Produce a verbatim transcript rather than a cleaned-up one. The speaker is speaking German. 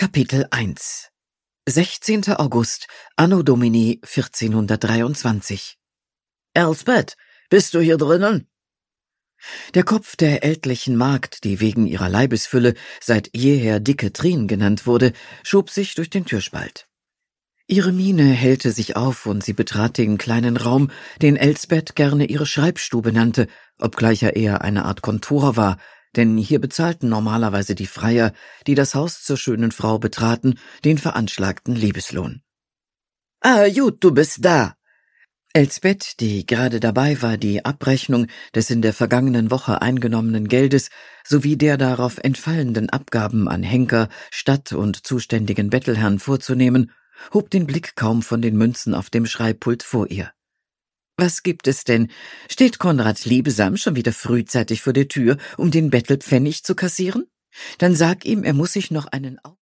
Kapitel eins sechzehnter August, Anno Domini vierzehnhundertdreiundzwanzig. Elsbeth, bist du hier drinnen? Der Kopf der ältlichen Magd, die wegen ihrer Leibesfülle seit jeher dicke Trien genannt wurde, schob sich durch den Türspalt. Ihre Miene hellte sich auf, und sie betrat den kleinen Raum, den Elsbeth gerne ihre Schreibstube nannte, obgleich er eher eine Art Kontor war, denn hier bezahlten normalerweise die Freier, die das Haus zur schönen Frau betraten, den veranschlagten Liebeslohn. »Ah, gut, du bist da!« Elsbeth, die gerade dabei war, die Abrechnung des in der vergangenen Woche eingenommenen Geldes sowie der darauf entfallenden Abgaben an Henker, Stadt- und zuständigen Bettelherrn vorzunehmen, hob den Blick kaum von den Münzen auf dem Schreibpult vor ihr. »Was gibt es denn? Steht Konrad Liebesam schon wieder frühzeitig vor der Tür, um den Bettelpfennig zu kassieren? Dann sag ihm, er muss sich noch einen